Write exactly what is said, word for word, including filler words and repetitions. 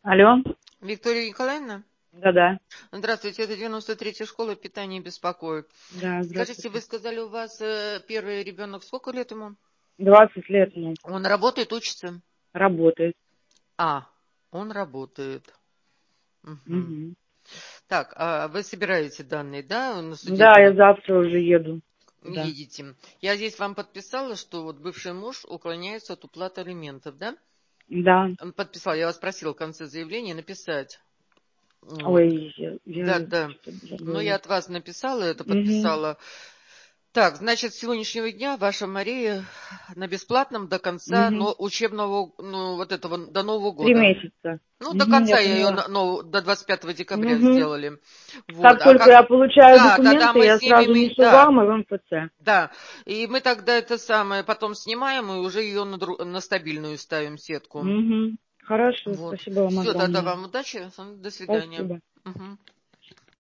Алло. Виктория Николаевна? Да-да. Здравствуйте, это девяносто третья школа, питание беспокоит. Да, Скажите, вы здравствуйте. сказали, у вас э, первый ребенок, сколько лет ему? двадцать лет ему. Он работает, учится? Работает. А, он работает. Мгм. Мгм. Так, а вы собираете данные, да, на Да, я судебные? завтра уже еду. Да. Едете. Я здесь вам подписала, что вот бывший муж уклоняется от уплаты алиментов, да? Да. Он подписал, я вас просила в конце заявления написать. Вот. Ой, я, Да, я да. что-то Ну, я забыла. от вас написала, это Угу. подписала. Так, значит, с сегодняшнего дня ваша Мария на бесплатном до конца Угу. но, учебного, ну, вот этого, до Нового Три года. месяца. Ну, до Угу, я конца я ее, поняла. на- ну, до двадцать пятого декабря Угу. сделали. Вот. Как А только как... я получаю Да, да, да, документы, мы я снимем, сразу и- несу да, вам и в эм эф це. да. И мы тогда это самое потом снимаем и уже ее на, дру- на стабильную ставим сетку. Угу. Хорошо, Вот. спасибо вам Все, тогда огромное. вам удачи. До свидания. Спасибо. Мгм.